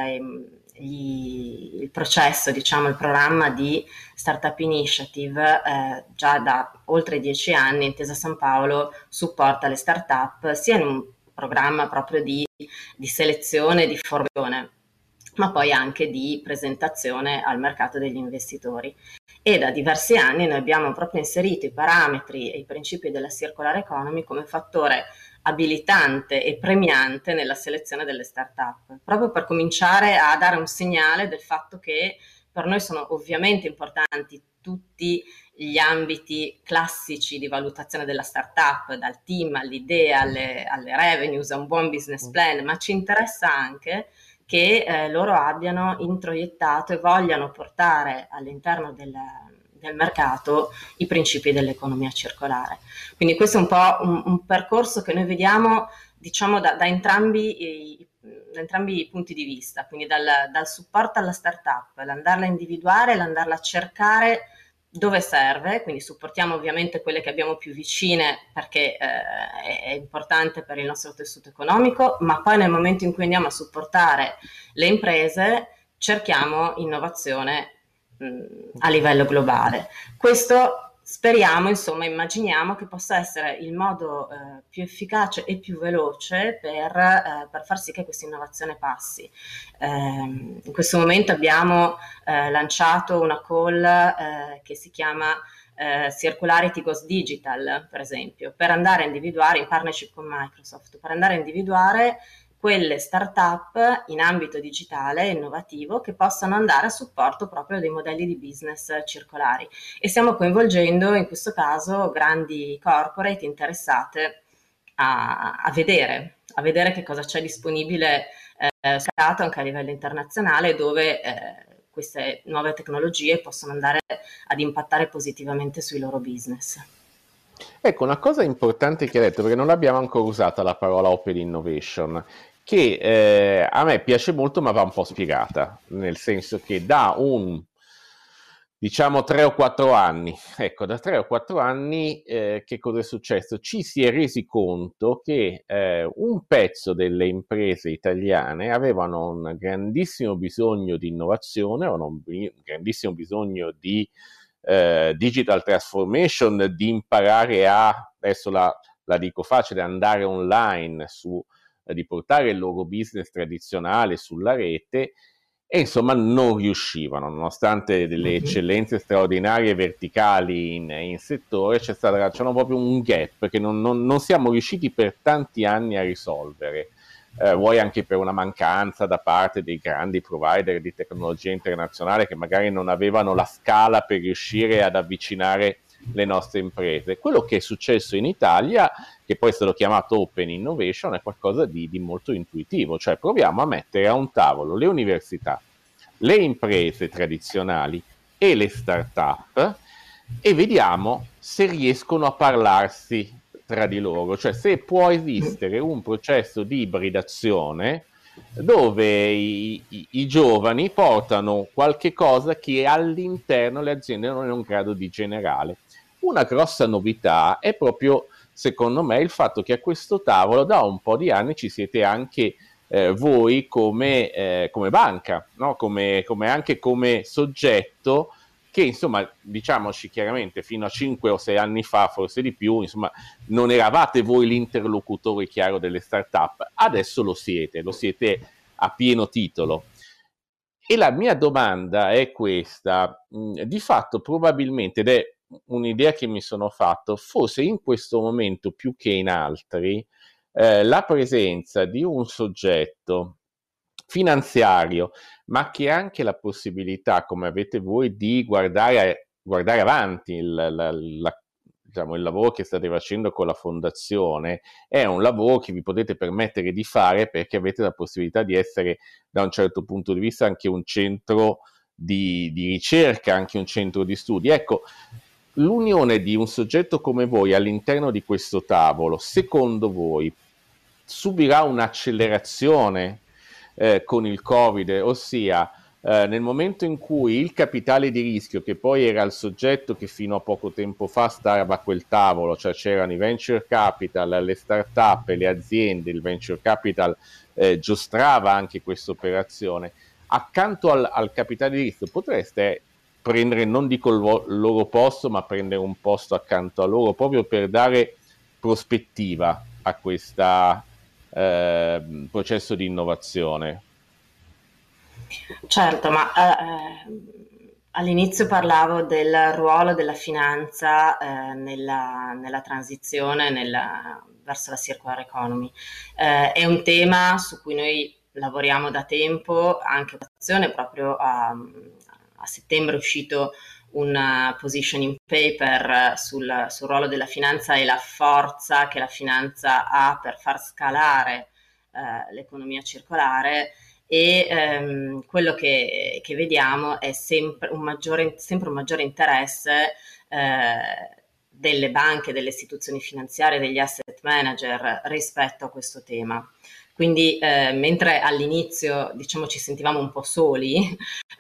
il processo, diciamo, il programma di Startup Initiative. Già da oltre 10 anni Intesa San Paolo supporta le start-up sia in un programma proprio di selezione, di formazione, ma poi anche di presentazione al mercato degli investitori. E da diversi anni noi abbiamo proprio inserito i parametri e i principi della circular economy come fattore abilitante e premiante nella selezione delle start-up, proprio per cominciare a dare un segnale del fatto che per noi sono ovviamente importanti tutti gli ambiti classici di valutazione della startup, dal team all'idea, alle revenues, a un buon business plan, ma ci interessa anche che loro abbiano introiettato e vogliano portare all'interno del mercato i principi dell'economia circolare. Quindi questo è un po' un percorso che noi vediamo, diciamo, da entrambi i punti di vista, quindi dal supporto alla startup, l'andarla a individuare, l'andarla a cercare dove serve, quindi supportiamo ovviamente quelle che abbiamo più vicine perché è importante per il nostro tessuto economico, ma poi nel momento in cui andiamo a supportare le imprese cerchiamo innovazione a livello globale. Questo speriamo, insomma, immaginiamo che possa essere il modo più efficace e più veloce per far sì che questa innovazione passi. In questo momento abbiamo lanciato una call che si chiama Circularity Goes Digital, per esempio, per andare a individuare, in partnership con Microsoft, per andare a individuare quelle start-up in ambito digitale innovativo che possano andare a supporto proprio dei modelli di business circolari, e stiamo coinvolgendo in questo caso grandi corporate interessate a vedere che cosa c'è disponibile anche a livello internazionale, dove queste nuove tecnologie possono andare ad impattare positivamente sui loro business. Ecco, una cosa importante che hai detto, perché non l'abbiamo ancora usata la parola open innovation, che a me piace molto ma va un po' spiegata, nel senso che da diciamo 3 o 4 anni, ecco, da 3 o 4 anni che cosa è successo? Ci si è resi conto che un pezzo delle imprese italiane avevano un grandissimo bisogno di innovazione, o un grandissimo bisogno di digital transformation, di imparare adesso la dico facile, andare online, di portare il loro business tradizionale sulla rete, e insomma non riuscivano, nonostante delle eccellenze straordinarie verticali in settore, c'era proprio un gap che non siamo riusciti per tanti anni a risolvere. Vuoi anche per una mancanza da parte dei grandi provider di tecnologia internazionale che magari non avevano la scala per riuscire ad avvicinare le nostre imprese. Quello che è successo in Italia, che poi è stato chiamato Open Innovation, è qualcosa di molto intuitivo, cioè proviamo a mettere a un tavolo le università, le imprese tradizionali e le start-up e vediamo se riescono a parlarsi tra di loro, cioè se può esistere un processo di ibridazione dove i giovani portano qualche cosa che all'interno le aziende non è in grado di generare. Una grossa novità è proprio, secondo me, il fatto che a questo tavolo da un po' di anni ci siete anche voi come banca, no? Anche come soggetto che insomma, diciamoci chiaramente, fino a 5 o 6 anni fa, forse di più, insomma, non eravate voi l'interlocutore chiaro delle start-up, adesso lo siete a pieno titolo. E la mia domanda è questa, di fatto probabilmente, ed è un'idea che mi sono fatto, forse in questo momento più che in altri, la presenza di un soggetto finanziario, ma che ha anche la possibilità, come avete voi, di guardare avanti diciamo, il lavoro che state facendo con la fondazione, è un lavoro che vi potete permettere di fare perché avete la possibilità di essere, da un certo punto di vista, anche un centro di ricerca, anche un centro di studi. Ecco, l'unione di un soggetto come voi all'interno di questo tavolo, secondo voi, subirà un'accelerazione con il Covid, ossia nel momento in cui il capitale di rischio, che poi era il soggetto che fino a poco tempo fa stava a quel tavolo, cioè c'erano i venture capital, le start-up e le aziende, il venture capital giostrava anche questa operazione, accanto al capitale di rischio potreste prendere, non dico il loro posto, ma prendere un posto accanto a loro, proprio per dare prospettiva a questo processo di innovazione. Certo, ma all'inizio parlavo del ruolo della finanza nella transizione verso la circular economy. È un tema su cui noi lavoriamo da tempo, anche in proprio a settembre è uscito un positioning paper sul ruolo della finanza e la forza che la finanza ha per far scalare l'economia circolare e quello che vediamo è sempre un maggiore interesse delle banche, delle istituzioni finanziarie, degli asset manager rispetto a questo tema. Quindi mentre all'inizio diciamo ci sentivamo un po' soli,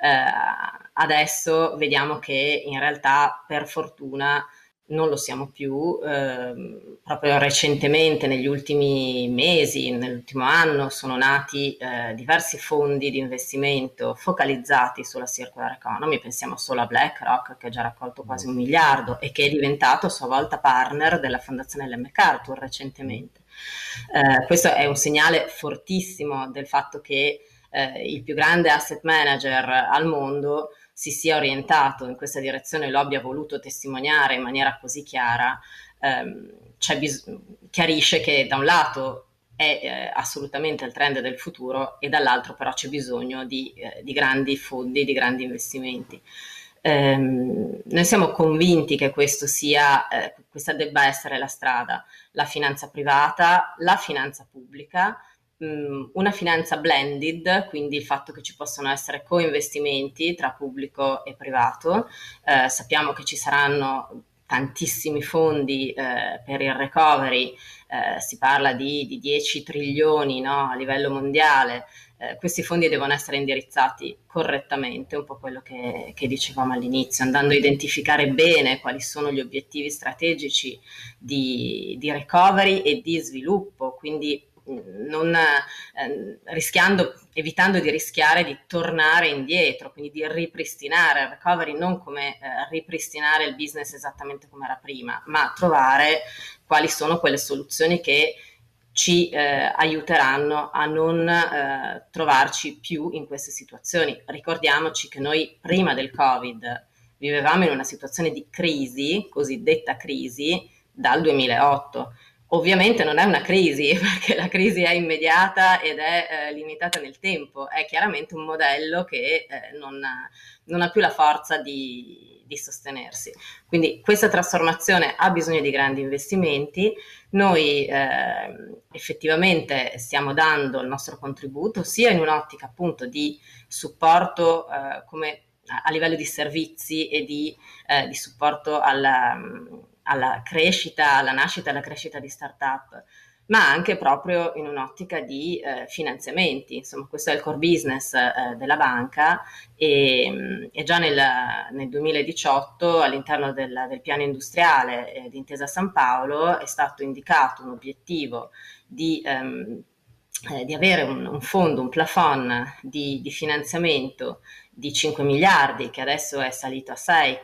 adesso vediamo che in realtà per fortuna non lo siamo più, proprio recentemente, negli ultimi mesi, nell'ultimo anno, sono nati diversi fondi di investimento focalizzati sulla circular economy, pensiamo solo a BlackRock che ha già raccolto quasi 1 miliardo e che è diventato a sua volta partner della Fondazione Ellen MacArthur recentemente. Questo è un segnale fortissimo del fatto che il più grande asset manager al mondo si sia orientato in questa direzione e lo abbia voluto testimoniare in maniera così chiara, chiarisce che da un lato è assolutamente il trend del futuro e dall'altro però c'è bisogno di grandi fondi, di grandi investimenti. Noi siamo convinti che questa debba essere la strada, la finanza privata, la finanza pubblica, una finanza blended, quindi il fatto che ci possano essere co-investimenti tra pubblico e privato. Sappiamo che ci saranno tantissimi fondi per il recovery, si parla di 10 trilioni, no, a livello mondiale. Questi fondi devono essere indirizzati correttamente, un po' quello che dicevamo all'inizio, andando a identificare bene quali sono gli obiettivi strategici di recovery e di sviluppo, quindi non evitando di rischiare di tornare indietro, quindi di ripristinare il recovery, non come ripristinare il business esattamente come era prima, ma trovare quali sono quelle soluzioni che ci aiuteranno a non trovarci più in queste situazioni. Ricordiamoci che noi prima del Covid vivevamo in una situazione di crisi, cosiddetta crisi, dal 2008. Ovviamente non è una crisi, perché la crisi è immediata ed è limitata nel tempo, è chiaramente un modello che non ha più la forza di di sostenersi. Quindi questa trasformazione ha bisogno di grandi investimenti. Noi effettivamente stiamo dando il nostro contributo sia in un'ottica appunto di supporto come a livello di servizi e di supporto alla crescita, alla nascita e alla crescita di start-up, ma anche proprio in un'ottica di finanziamenti. Insomma, questo è il core business della banca e già nel 2018 all'interno del piano industriale di Intesa San Paolo è stato indicato un obiettivo di avere un fondo, un plafond di finanziamento di 5 miliardi, che adesso è salito a 6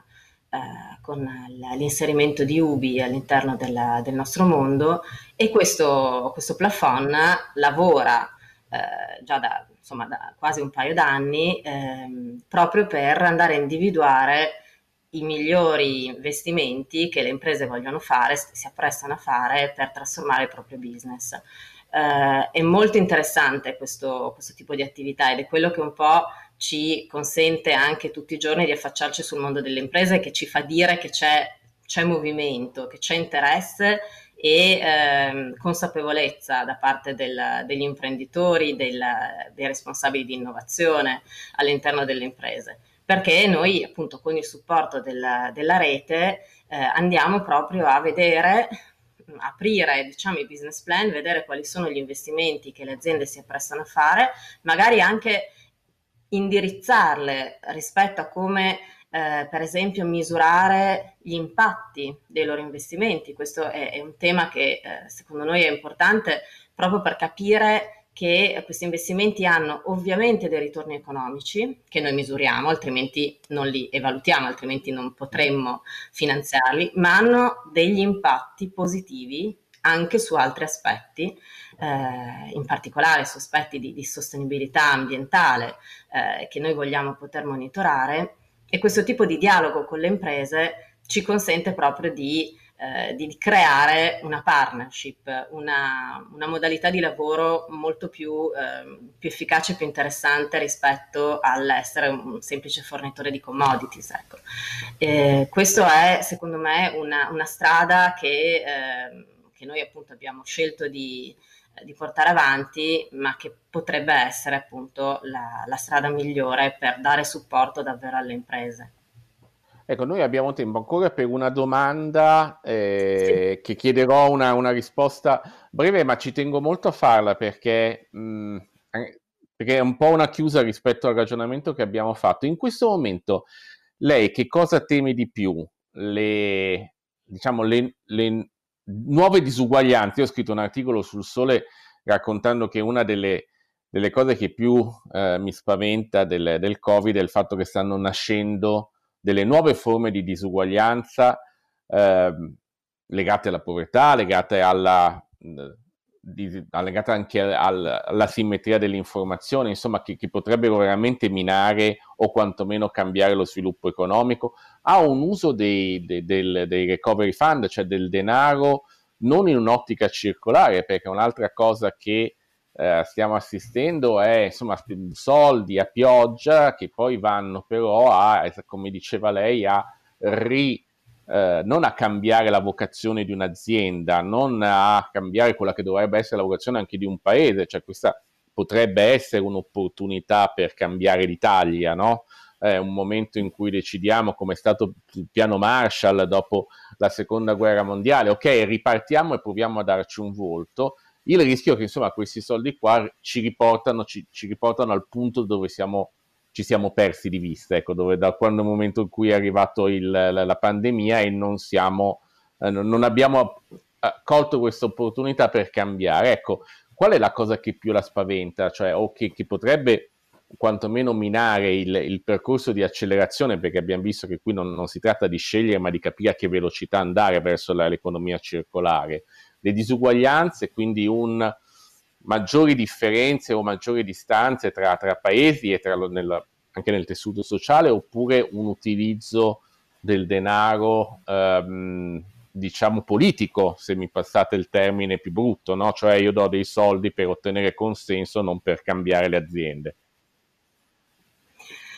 con l'inserimento di UBI all'interno del nostro mondo, e questo plafond lavora già da quasi un paio d'anni proprio per andare a individuare i migliori investimenti che le imprese vogliono fare, si apprestano a fare per trasformare il proprio business. È molto interessante questo tipo di attività ed è quello che un po' ci consente anche tutti i giorni di affacciarci sul mondo delle imprese, che ci fa dire che c'è movimento, che c'è interesse e consapevolezza da parte degli imprenditori, dei responsabili di innovazione all'interno delle imprese. Perché noi appunto con il supporto della rete andiamo proprio a vedere, aprire diciamo i business plan, vedere quali sono gli investimenti che le aziende si apprestano a fare, magari anche indirizzarle rispetto a come per esempio misurare gli impatti dei loro investimenti. Questo è un tema che secondo noi è importante proprio per capire che questi investimenti hanno ovviamente dei ritorni economici che noi misuriamo, altrimenti non li valutiamo, altrimenti non potremmo finanziarli, ma hanno degli impatti positivi anche su altri aspetti, in particolare su aspetti di sostenibilità ambientale che noi vogliamo poter monitorare, e questo tipo di dialogo con le imprese ci consente proprio di creare una partnership, una modalità di lavoro molto più efficace e più interessante rispetto all'essere un semplice fornitore di commodities. Ecco. Questo è secondo me una strada che noi appunto abbiamo scelto di portare avanti, ma che potrebbe essere appunto la strada migliore per dare supporto davvero alle imprese. Ecco, noi abbiamo tempo ancora per una domanda Sì. che chiederò una risposta breve, ma ci tengo molto a farla perché è un po' una chiusa rispetto al ragionamento che abbiamo fatto. In questo momento lei che cosa teme di più? Diciamo, le nuove disuguaglianze. Io ho scritto un articolo sul Sole raccontando che una delle cose che più mi spaventa del Covid è il fatto che stanno nascendo delle nuove forme di disuguaglianza legate alla povertà, legate legate anche alla simmetria dell'informazione, insomma, che potrebbero veramente minare o quantomeno cambiare lo sviluppo economico. Ha un uso dei recovery fund, cioè del denaro, non in un'ottica circolare, perché un'altra cosa che stiamo assistendo è insomma soldi a pioggia che poi vanno però come diceva lei, non a cambiare la vocazione di un'azienda, non a cambiare quella che dovrebbe essere la vocazione anche di un paese, cioè questa potrebbe essere un'opportunità per cambiare l'Italia, no? È un momento in cui decidiamo, come è stato il piano Marshall dopo la seconda guerra mondiale, ok, ripartiamo e proviamo a darci un volto. Il rischio è che insomma questi soldi qua ci riportano al punto dove ci siamo persi di vista, ecco, dove da quando il momento in cui è arrivato la pandemia e non abbiamo colto questa opportunità per cambiare. Ecco, qual è la cosa che più la spaventa, cioè, o che potrebbe quantomeno minare il percorso di accelerazione, perché abbiamo visto che qui non si tratta di scegliere, ma di capire a che velocità andare verso l'economia circolare. Le disuguaglianze, quindi maggiori differenze o maggiori distanze tra paesi e anche nel tessuto sociale, oppure un utilizzo del denaro diciamo politico, se mi passate il termine più brutto, no? Cioè io do dei soldi per ottenere consenso, non per cambiare le aziende.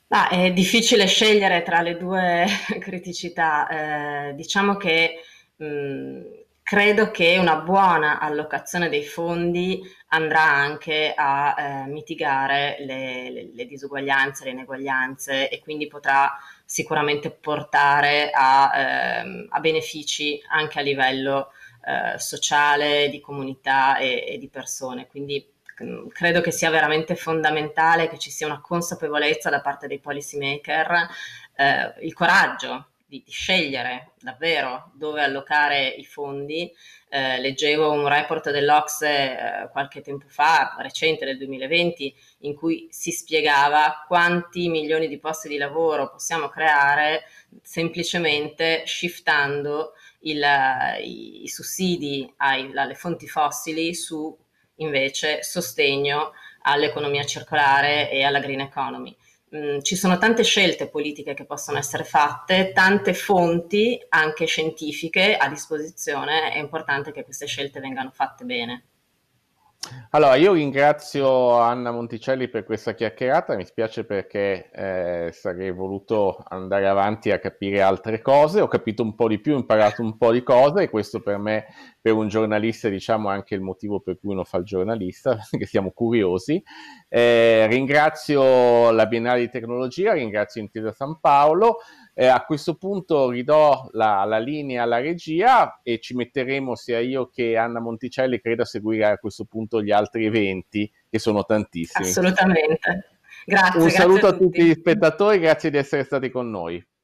Ma è difficile scegliere tra le due criticità. Diciamo che mh, credo che una buona allocazione dei fondi andrà anche a mitigare le disuguaglianze, le ineguaglianze e quindi potrà sicuramente portare a benefici anche a livello sociale, di comunità e di persone. Quindi credo che sia veramente fondamentale che ci sia una consapevolezza da parte dei policy maker, il coraggio di scegliere davvero dove allocare i fondi. Leggevo un report dell'Ocse qualche tempo fa, recente del 2020, in cui si spiegava quanti milioni di posti di lavoro possiamo creare semplicemente shiftando i sussidi alle fonti fossili su invece sostegno all'economia circolare e alla green economy. Ci sono tante scelte politiche che possono essere fatte, tante fonti anche scientifiche a disposizione, è importante che queste scelte vengano fatte bene. Allora, io ringrazio Anna Monticelli per questa chiacchierata, mi spiace perché sarei voluto andare avanti a capire altre cose, ho capito un po' di più, ho imparato un po' di cose e questo per me, per un giornalista, diciamo, è anche il motivo per cui uno fa il giornalista, perché siamo curiosi. Ringrazio la Biennale di Tecnologia, ringrazio Intesa San Paolo. A questo punto ridò la linea alla regia e ci metteremo sia io che Anna Monticelli, credo, a seguire a questo punto gli altri eventi, che sono tantissimi. Assolutamente. Un Grazie, grazie a saluto a tutti tutti. gli spettatori, grazie di essere stati con noi.